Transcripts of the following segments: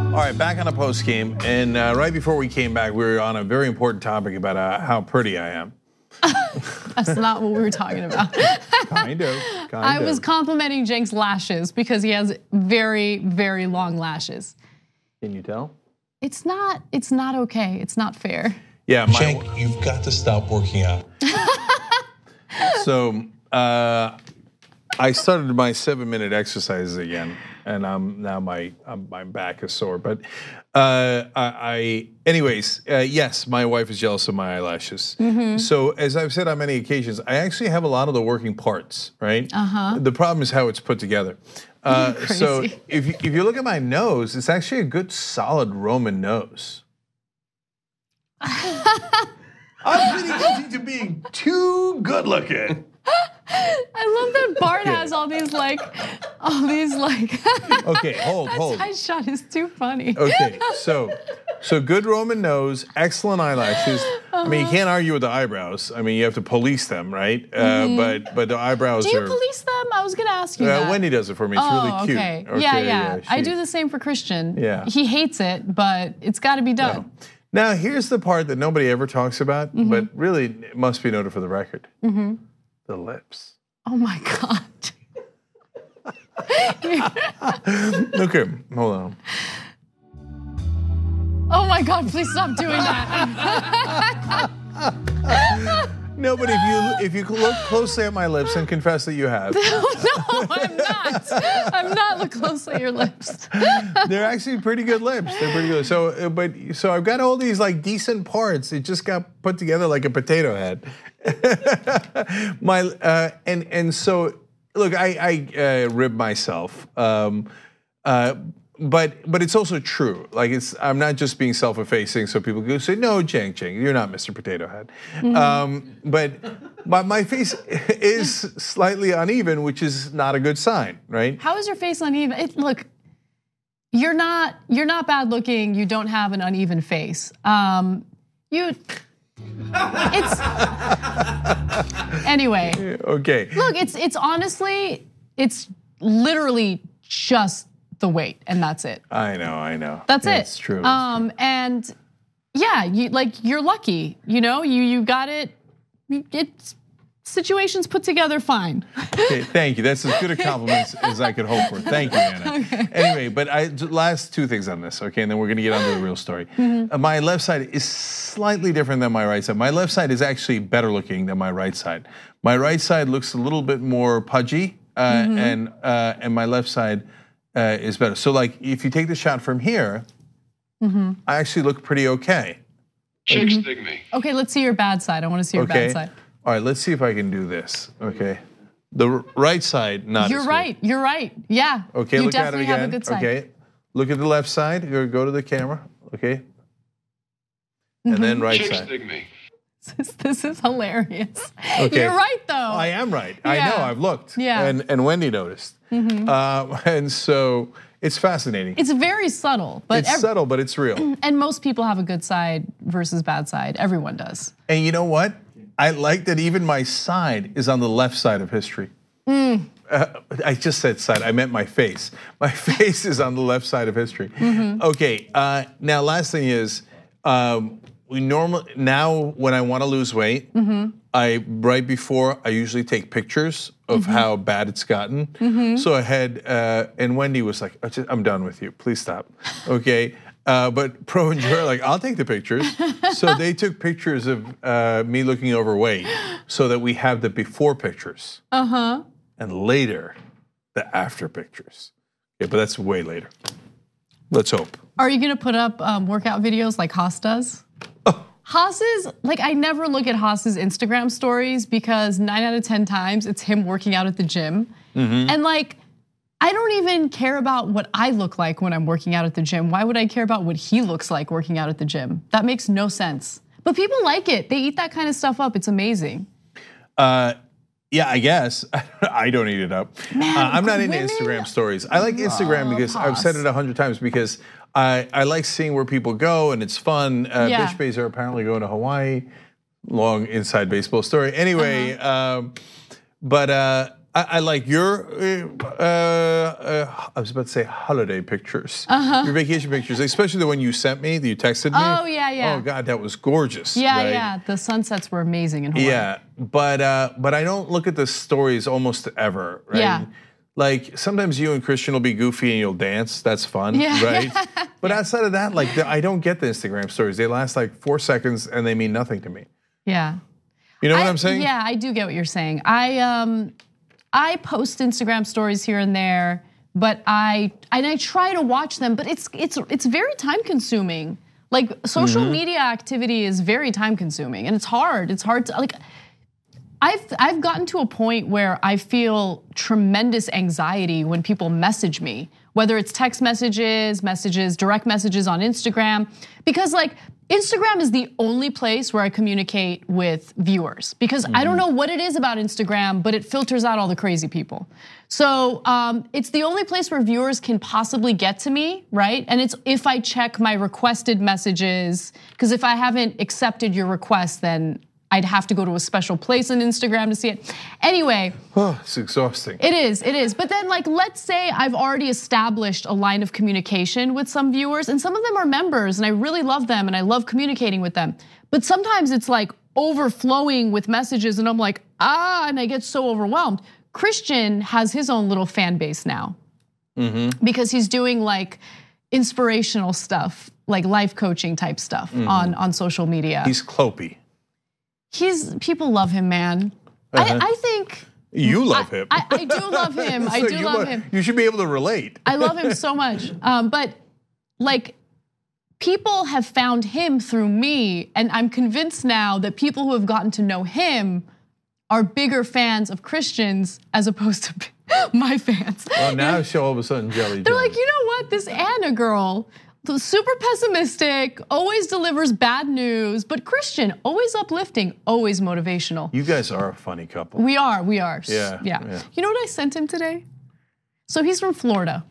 All right, back on a post game, and right before we came back, we were on a very important topic about how pretty I am. That's not what we were talking about. Kind of. I was complimenting Cenk's lashes because he has very, very long lashes. Can you tell? It's not okay. It's not fair. Yeah, Cenk, you've got to stop working out. So I started my 7-minute exercises again, and now my back is sore. But anyways, yes, my wife is jealous of my eyelashes. So as I've said on many occasions, I actually have a lot of the working parts, right? The problem is how it's put together. So if you look at my nose, it's actually a good solid Roman nose. I'm pretty guilty to being too good looking. I love that Bart has all these like. Okay, hold. That side shot is too funny. Okay, so good Roman nose, excellent eyelashes. I mean, you can't argue with the eyebrows. I mean, you have to police them, right? But the eyebrows Do you are. police them? I was gonna ask you that. Wendy does it for me. It's really cute. Okay. Yeah. I do the same for Christian. Yeah. He hates it, but it's got to be done. Now, here's the part that nobody ever talks about, but really it must be noted for the record. The lips. Oh my God. Okay, hold on. Oh my God, please stop doing that. No, but if you look closely at my lips and confess that you have. No, I'm not. I'm not. Look closely at your lips. They're actually pretty good lips. They're pretty good. So I've got all these like decent parts. It just got put together like a potato head. And so look, I rib myself. But it's also true. Like I'm not just being self-effacing. So people go say, "No, Cenk, you're not Mr. Potato Head." But my face is slightly uneven, which is not a good sign, right? How is your face uneven? Look, you're not bad looking. You don't have an uneven face. Anyway. Okay. Look, it's honestly, it's literally just the weight, and that's it. I know. That's it. It's true. And yeah, you're lucky. You got it. It's situations put together fine. Okay, thank you. That's as good a compliment as I could hope for. Thank you, Anna. Okay. Anyway, but last two things on this, okay, and then we're gonna get on to the real story. My left side is slightly different than my right side. My left side is actually better looking than my right side. My right side looks a little bit more pudgy, and my left side is better. So like, if you take the shot from here, I actually look pretty okay. Dig me. Okay, let's see your bad side. I want to see your bad side. All right, let's see if I can do this. Okay, the right side, not. You're right. You're right. Yeah. Okay, you look at it definitely again. have a good side. Okay, look at the left side. Go to the camera. Okay, and then right side. Dig me. This is hilarious. Okay. You're right, though. I am right. I know. I've looked. Yeah. And Wendy noticed. And so it's fascinating. It's very subtle, but it's subtle, but it's real. And most people have a good side versus bad side. Everyone does. And you know what? I like that even my side is on the left side of history. I just said side, I meant my face. My face is on the left side of history. Okay, now last thing is, now when I wanna lose weight, right before I usually take pictures of how bad it's gotten. So I had, and Wendy was like, I'm done with you, please stop, okay? But Pro and Joy are like, I'll take the pictures. So they took pictures of me looking overweight so that we have the before pictures. And later, the after pictures. Yeah, but that's way later. Let's hope. Are you gonna put up workout videos like Haas does? Haas's, I never look at Haas's Instagram stories because 9 out of 10 times it's him working out at the gym. And I don't even care about what I look like when I'm working out at the gym. Why would I care about what he looks like working out at the gym? That makes no sense. But people like it. They eat that kind of stuff up. It's amazing. Yeah, I guess. I don't eat it up. Man, I'm not into Instagram stories. I like Instagram because I've said it 100 times because I like seeing where people go and it's fun. Bitch Bays are apparently going to Hawaii. Long inside baseball story. Anyway, but I like your, I was about to say holiday pictures. Your vacation pictures, especially the one you sent me, that you texted me. Oh, yeah. Oh God, that was gorgeous. Yeah, right? yeah. The sunsets were amazing in Hawaii. Yeah, but I don't look at the stories almost ever, right? Yeah. Like sometimes you and Christian will be goofy and you'll dance. That's fun, right? But outside of that, like I don't get the Instagram stories. They last like 4 seconds and they mean nothing to me. Yeah. You know what I'm saying? Yeah, I do get what you're saying. I post Instagram stories here and there, but I try to watch them, but it's very time consuming. Like social media activity is very time consuming, and it's hard. It's hard to like. I've gotten to a point where I feel tremendous anxiety when people message me, whether it's text messages, direct messages on Instagram, because like Instagram is the only place where I communicate with viewers, because I don't know what it is about Instagram, but it filters out all the crazy people. So it's the only place where viewers can possibly get to me, right? And it's if I check my requested messages, because if I haven't accepted your request, then I'd have to go to a special place on Instagram to see it. Anyway. Oh, it's exhausting. It is. But then like, let's say I've already established a line of communication with some viewers, and some of them are members, and I really love them, and I love communicating with them. But sometimes it's like overflowing with messages, and I'm like, and I get so overwhelmed. Christian has his own little fan base now. Because he's doing like inspirational stuff, like life coaching type stuff on social media. He's Clopey. People love him, man. I think you love him. I do love him. I do love him. You should be able to relate. I love him so much. But like, people have found him through me, and I'm convinced now that people who have gotten to know him are bigger fans of Christians as opposed to my fans. Well, now she's all of a sudden jelly. They're like, you know what? This Anna girl, super pessimistic, always delivers bad news, but Christian, always uplifting, always motivational. You guys are a funny couple. We are. Yeah. You know what I sent him today? So he's from Florida.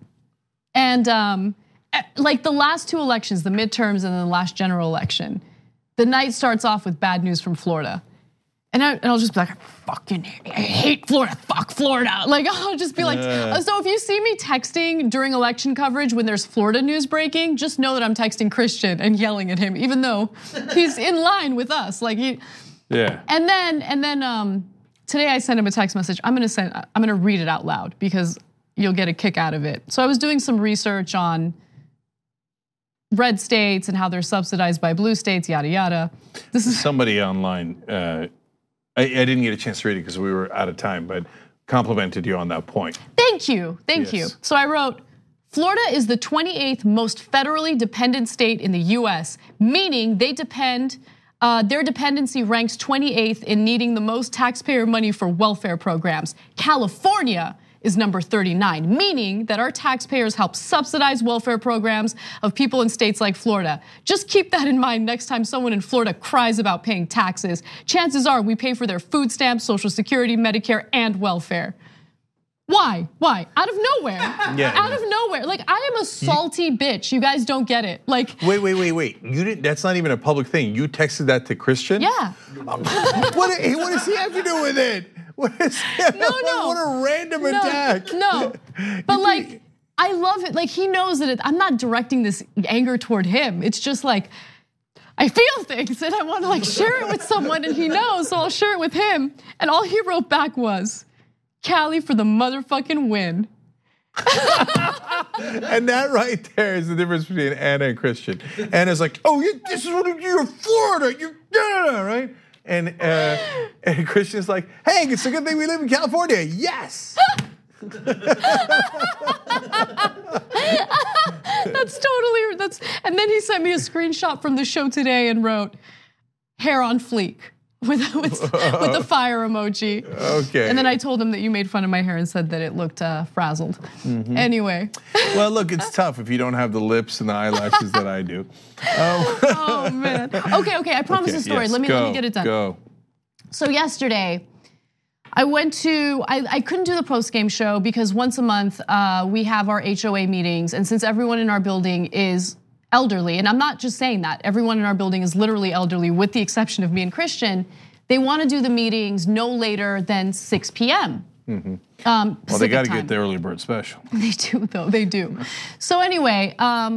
And like the last 2 elections, the midterms and then the last general election, the night starts off with bad news from Florida. And I'll just be like, I hate Florida, fuck Florida. Like, I'll just be like, so if you see me texting during election coverage when there's Florida news breaking, just know that I'm texting Christian and yelling at him, even though he's in line with us. Like yeah. And then today I sent him a text message. I'm gonna read it out loud because you'll get a kick out of it. So I was doing some research on red states and how they're subsidized by blue states, yada, yada. This is somebody online, I didn't get a chance to read it because we were out of time, but complimented you on that point. Thank you. So I wrote, Florida is the 28th most federally dependent state in the US, meaning their dependency ranks 28th in needing the most taxpayer money for welfare programs. California is number 39, meaning that our taxpayers help subsidize welfare programs of people in states like Florida. Just keep that in mind next time someone in Florida cries about paying taxes. Chances are we pay for their food stamps, Social Security, Medicare, and welfare. Why? Out of nowhere. Out of nowhere. Like, I am a salty bitch. You guys don't get it. Like, wait. You didn't. That's not even a public thing. You texted that to Christian? Yeah. What does he have to do with it? What a random attack. No, but like, I love it. Like, he knows that I'm not directing this anger toward him. It's just like, I feel things and I want to like share it with someone, and he knows, so I'll share it with him. And all he wrote back was, Cali for the motherfucking win. And that right there is the difference between Anna and Christian. Anna's like, this is what you're Florida, right? And Christian's like, hey, it's a good thing we live in California. Yes. And then he sent me a screenshot from the show today and wrote, hair on fleek. With the fire emoji. Okay. And then I told him that you made fun of my hair and said that it looked frazzled. Anyway. Well, look, it's tough if you don't have the lips and the eyelashes that I do. Oh man. Okay. I promise a story. Yes, let me get it done. Go. So yesterday, I couldn't do the post-game show because once a month we have our HOA meetings, and since everyone in our building is elderly, and I'm not just saying that, everyone in our building is literally elderly with the exception of me and Christian, they want to do the meetings no later than 6 p.m. Well, they got to get the early bird special. They do, though. They do. So anyway,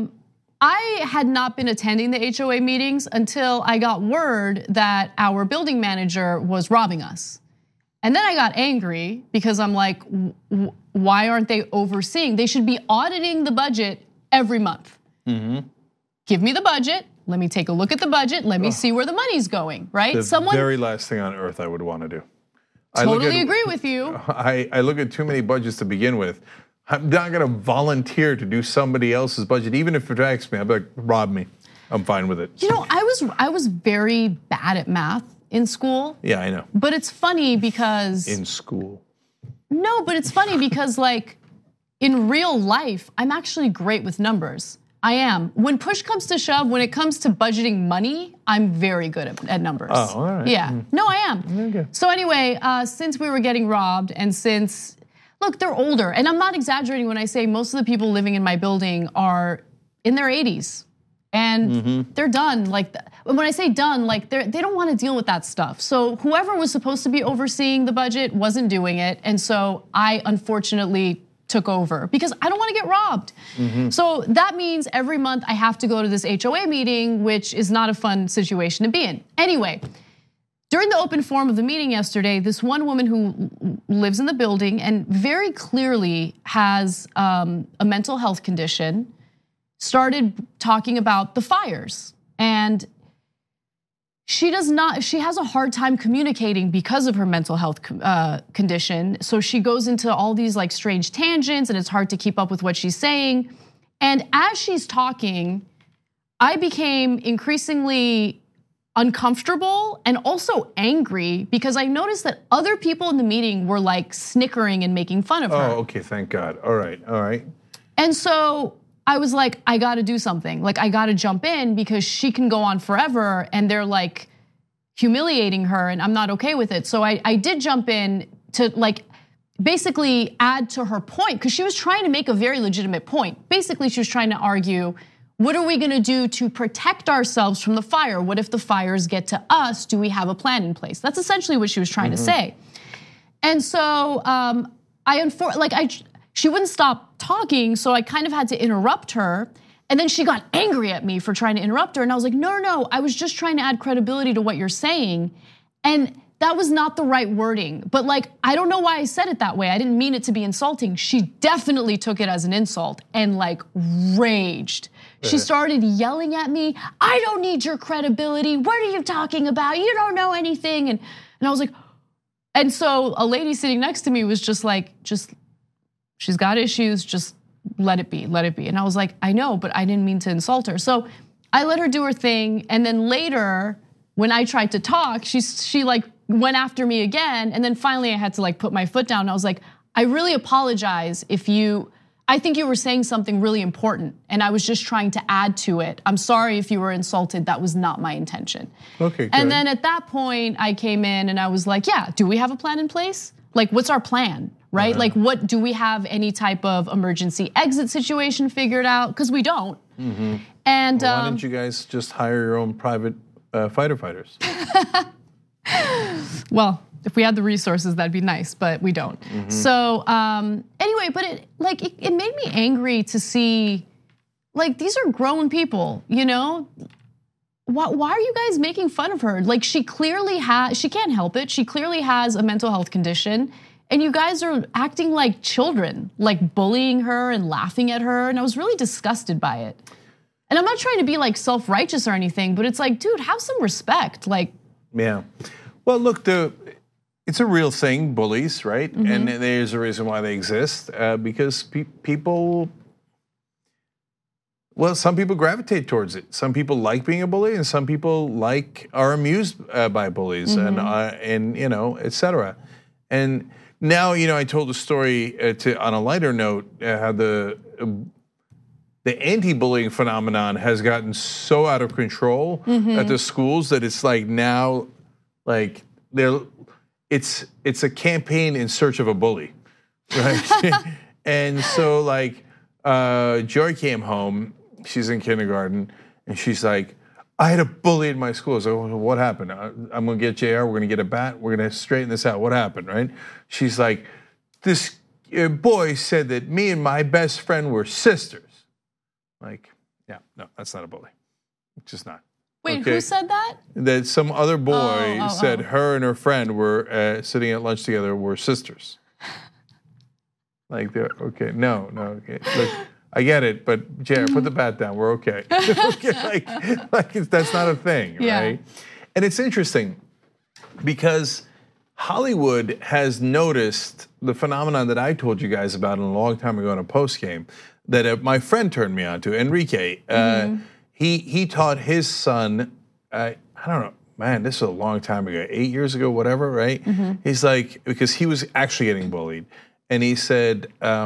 I had not been attending the HOA meetings until I got word that our building manager was robbing us. And then I got angry because I'm like, why aren't they overseeing? They should be auditing the budget every month. Give me the budget. Let me take a look at the budget. Let me see where the money's going, right? The very last thing on earth I would want to do. Totally agree with you. I look at too many budgets to begin with. I'm not going to volunteer to do somebody else's budget, even if it attracts me. I'm like, rob me. I'm fine with it. You know, I was very bad at math in school. Yeah, I know. But it's funny because in school. No, but it's funny because like in real life, I'm actually great with numbers. I am. When push comes to shove, when it comes to budgeting money, I'm very good at numbers. Oh, all right. Yeah. No, I am. Okay. So anyway, since we were getting robbed and since, look, they're older. And I'm not exaggerating when I say most of the people living in my building are in their 80s. And they're done. Like, when I say done, like they don't want to deal with that stuff. So whoever was supposed to be overseeing the budget wasn't doing it. And so I unfortunately took over because I don't want to get robbed. So that means every month I have to go to this HOA meeting, which is not a fun situation to be in. Anyway, during the open forum of the meeting yesterday, this one woman who lives in the building and very clearly has a mental health condition started talking about the fires. And she has a hard time communicating because of her mental health condition. So she goes into all these like strange tangents and it's hard to keep up with what she's saying. And as she's talking, I became increasingly uncomfortable and also angry because I noticed that other people in the meeting were like snickering and making fun of her. Oh, okay, thank God. All right. And so I was like, I gotta do something. Like I gotta jump in because she can go on forever and they're like humiliating her and I'm not okay with it. So I did jump in to like basically add to her point because she was trying to make a very legitimate point. Basically, she was trying to argue, what are we gonna do to protect ourselves from the fire? What if the fires get to us? Do we have a plan in place? That's essentially what she was trying to say. And so she wouldn't stop talking, so I kind of had to interrupt her. And then she got angry at me for trying to interrupt her. And I was like, no, I was just trying to add credibility to what you're saying. And that was not the right wording. But like, I don't know why I said it that way. I didn't mean it to be insulting. She definitely took it as an insult and like raged. She started yelling at me, I don't need your credibility. What are you talking about? You don't know anything. And I was like, and so a lady sitting next to me was just like, she's got issues, just let it be. And I was like, I know, but I didn't mean to insult her. So I let her do her thing. And then later, when I tried to talk, she like went after me again. And then finally I had to like put my foot down. And I was like, I really apologize I think you were saying something really important and I was just trying to add to it. I'm sorry if you were insulted, that was not my intention. Okay, good. And then at that point I came in and I was like, yeah, do we have a plan in place? Like, what's our plan, right? Like, what do we have any type of emergency exit situation figured out? Because we don't. And why didn't you guys just hire your own private fighter fighters? Well, if we had the resources, that'd be nice, but we don't. So anyway, but it made me angry to see, like, these are grown people, you know? Why are you guys making fun of her? Like she can't help it. She clearly has a mental health condition and you guys are acting like children, like bullying her and laughing at her. And I was really disgusted by it. And I'm not trying to be like self-righteous or anything, but it's like, dude, have some respect. Like, yeah. Well, look, it's a real thing, bullies, right? And there's a reason why they exist because people. Well, some people gravitate towards it. Some people like being a bully, and some people are amused by bullies, and you know, etc. And now, you know, I told a story on a lighter note how the anti-bullying phenomenon has gotten so out of control at the schools that it's like now, like it's a campaign in search of a bully, right? And so like Joy came home. She's in kindergarten, and she's like, I had a bully in my school. So what happened? I'm gonna get JR, we're gonna get a bat, we're gonna straighten this out. What happened, right? She's like, this boy said that me and my best friend were sisters. Like, yeah, no, that's not a bully. It's just not. Wait, who said that? That some other boy said her and her friend were sitting at lunch together were sisters. Like, okay, no, okay. Look, I get it, but Jared, put the bat down. We're okay. Okay, that's not a thing, right? And it's interesting because Hollywood has noticed the phenomenon that I told you guys about a long time ago in a post game that my friend turned me on to, Enrique. He taught his son, I don't know, man, this was a long time ago, 8 years ago, whatever, right? He's like, because he was actually getting bullied. And he said,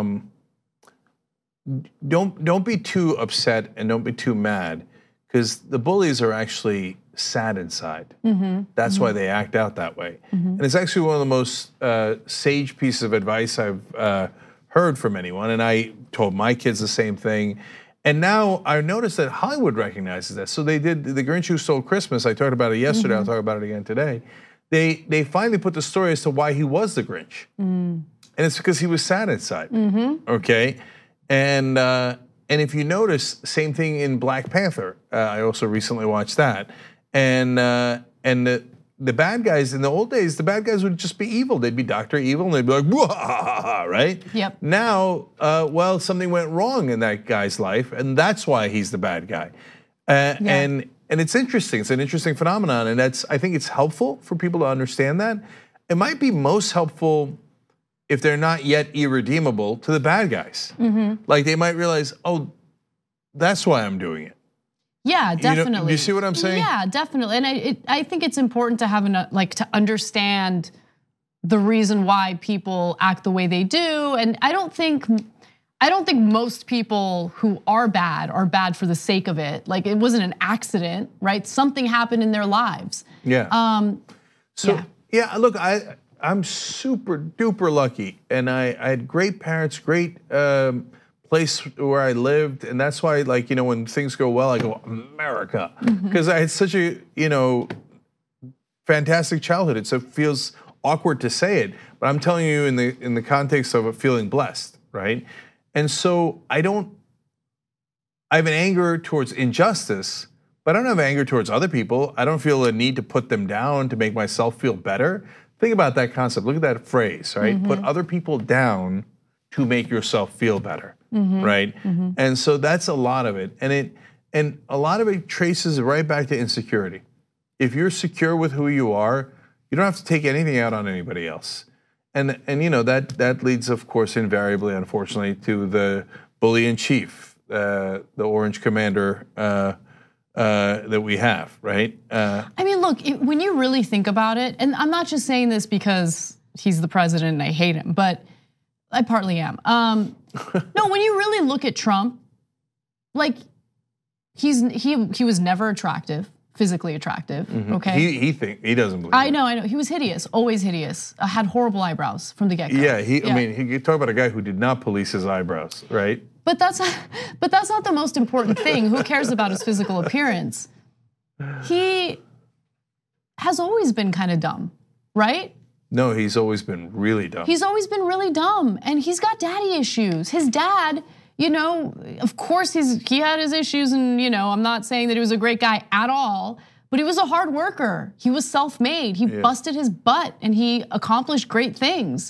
don't be too upset and don't be too mad, because the bullies are actually sad inside. That's why they act out that way. And it's actually one of the most sage pieces of advice I've heard from anyone. And I told my kids the same thing. And now I noticed that Hollywood recognizes that. So they did The Grinch Who Stole Christmas. I talked about it yesterday. I'll talk about it again today. They finally put the story as to why he was the Grinch. And it's because he was sad inside, okay? And if you notice, same thing in Black Panther. I also recently watched that. And the bad guys, in the old days, the bad guys would just be evil. They'd be Dr. Evil, and they'd be like, wah, right? Yep. Now, well, something went wrong in that guy's life, and that's why he's the bad guy. And it's interesting. It's an interesting phenomenon, and I think it's helpful for people to understand that. It might be most helpful if they're not yet irredeemable to the bad guys. Like they might realize, oh, that's why I'm doing it. Yeah, definitely. Do you see what I'm saying? Yeah, definitely. And I think it's important to have to understand the reason why people act the way they do. And I don't think most people who are bad for the sake of it. Like it wasn't an accident, right? Something happened in their lives. Yeah. Yeah, look, I'm super duper lucky, and I had great parents, great place where I lived, and that's why, like, when things go well, I go America, because I had such a fantastic childhood. It feels awkward to say it, but I'm telling you in the context of feeling blessed, right? And so I have an anger towards injustice, but I don't have anger towards other people. I don't feel a need to put them down to make myself feel better. Think about that concept. Look at that phrase, right? Put other people down to make yourself feel better, right? And so that's a lot of it. And a lot of it traces right back to insecurity. If you're secure with who you are, you don't have to take anything out on anybody else. And that leads, of course, invariably, unfortunately, to the bully in chief, the Orange Commander that we have, right? I mean, look, when you really think about it, and I'm not just saying this because he's the president and I hate him, but I partly am. No, when you really look at Trump, like he was never attractive, physically attractive. Okay, he doesn't believe. I know. He was hideous, always hideous. Had horrible eyebrows from the get-go. Yeah, I mean, you talk about a guy who did not police his eyebrows, right? But that's not the most important thing. Who cares about his physical appearance? He has always been kind of dumb, right? No, he's always been really dumb. He's always been really dumb, and he's got daddy issues. His dad, of course he had his issues, and I'm not saying that he was a great guy at all, but he was a hard worker. He was self-made. He busted his butt, and he accomplished great things,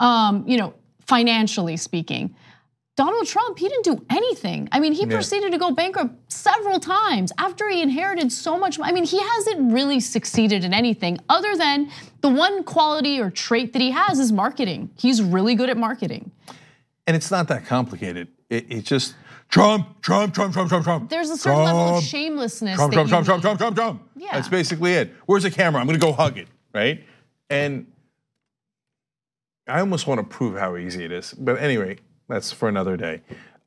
financially speaking. Donald Trump, he didn't do anything. I mean, he proceeded to go bankrupt several times after he inherited so much money. I mean, he hasn't really succeeded in anything other than the one quality or trait that he has is marketing. He's really good at marketing. And it's not that complicated. It's just Trump. There's a certain level of shamelessness. Trump. Yeah. That's basically it. Where's the camera? I'm gonna go hug it, right? And I almost want to prove how easy it is. But anyway, that's for another day.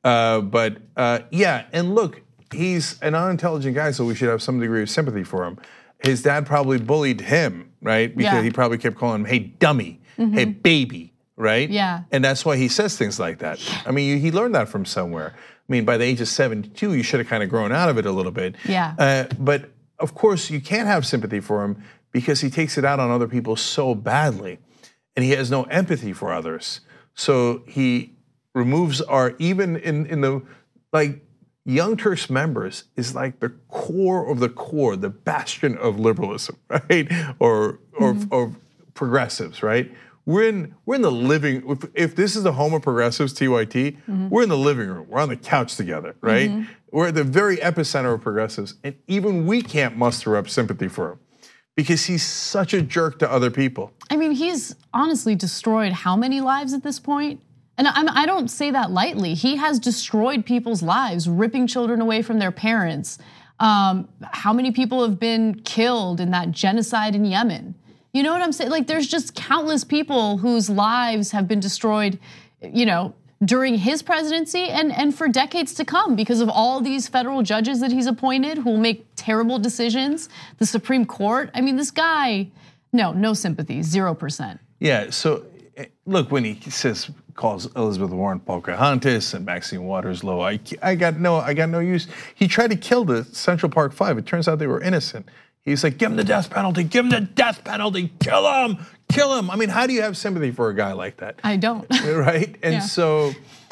And look, he's an unintelligent guy, so we should have some degree of sympathy for him. His dad probably bullied him, right? Because he probably kept calling him, hey, dummy, hey, baby, right? Yeah. And that's why he says things like that. I mean, he learned that from somewhere. I mean, by the age of 72, you should have kind of grown out of it a little bit. Yeah. But of course, you can't have sympathy for him because he takes it out on other people so badly. And he has no empathy for others. So he removes even in the, like, Young Turks members is like the core of the core, the bastion of liberalism, right? Or progressives, right? We're in the living. If this is the home of progressives, TYT, we're in the living room. We're on the couch together, right? We're at the very epicenter of progressives, and even we can't muster up sympathy for him because he's such a jerk to other people. I mean, he's honestly destroyed how many lives at this point? And I don't say that lightly. He has destroyed people's lives, ripping children away from their parents. How many people have been killed in that genocide in Yemen? You know what I'm saying? Like, there's just countless people whose lives have been destroyed, during his presidency and for decades to come because of all these federal judges that he's appointed who will make terrible decisions. The Supreme Court. I mean, this guy, no sympathy, 0%. Yeah. So look, when he calls Elizabeth Warren Pocahontas and Maxine Waters low, I got no use. He tried to kill the Central Park Five. It turns out they were innocent. He's like, give him the death penalty, give him the death penalty, kill him, kill him. I mean, how do you have sympathy for a guy like that? I don't. Right? And so,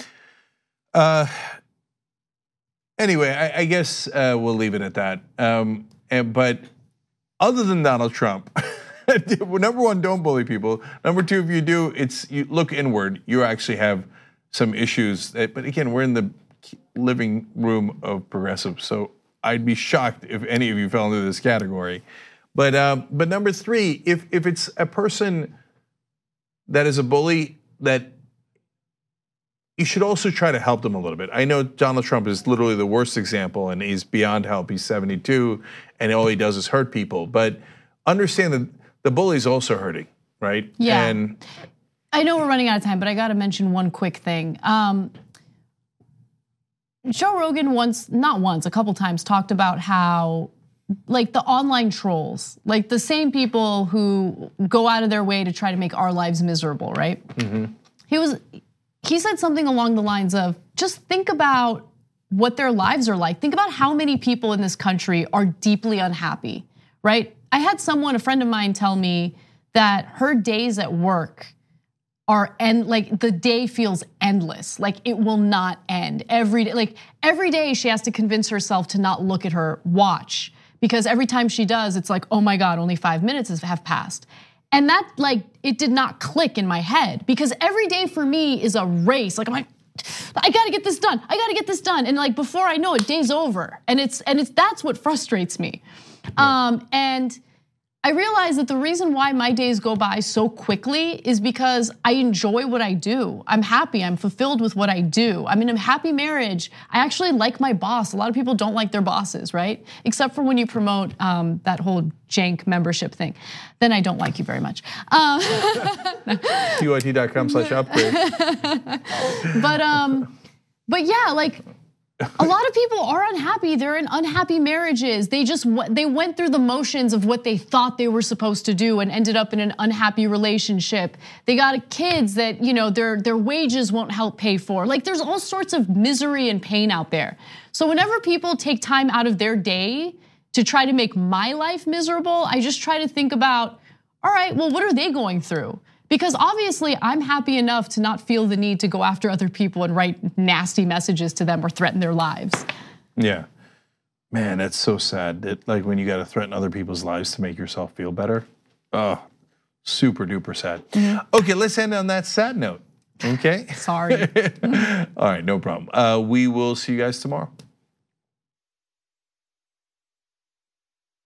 anyway, I guess we'll leave it at that. But other than Donald Trump, number one, don't bully people. Number two, if you do, you look inward. You actually have some issues. But again, we're in the living room of progressives, so I'd be shocked if any of you fell into this category. But number three, if it's a person that is a bully, that you should also try to help them a little bit. I know Donald Trump is literally the worst example, and he's beyond help. He's 72, and all he does is hurt people. But understand that the bully's also hurting, right? Yeah. And I know we're running out of time, but I got to mention one quick thing. Joe Rogan a couple times talked about how, like, the online trolls, like the same people who go out of their way to try to make our lives miserable, right? He said something along the lines of, just think about what their lives are like. Think about how many people in this country are deeply unhappy, right? I had a friend of mine tell me that her days at work like the day feels endless, like it will not end. Every day she has to convince herself to not look at her watch because every time she does, it's like, oh my God, only 5 minutes have passed. And that, like, it did not click in my head because every day for me is a race. Like, I'm like, I gotta get this done. I gotta get this done. And like, before I know it, day's over. And that's what frustrates me. And I realize that the reason why my days go by so quickly is because I enjoy what I do. I'm happy, I'm fulfilled with what I do. I'm in a happy marriage. I actually like my boss. A lot of people don't like their bosses, right? Except for when you promote that whole jank membership thing. Then I don't like you very much. TYT.com/upgrade. But yeah, like, a lot of people are unhappy. They're in unhappy marriages. They went through the motions of what they thought they were supposed to do and ended up in an unhappy relationship. They got kids that their wages won't help pay for. Like, there's all sorts of misery and pain out there. So whenever people take time out of their day to try to make my life miserable, I just try to think about, all right, well, what are they going through? Because obviously I'm happy enough to not feel the need to go after other people and write nasty messages to them or threaten their lives. Yeah, man, that's so sad that, like, when you got to threaten other people's lives to make yourself feel better. Oh, super duper sad. Okay, let's end on that sad note. Okay. Sorry. All right, no problem. We will see you guys tomorrow.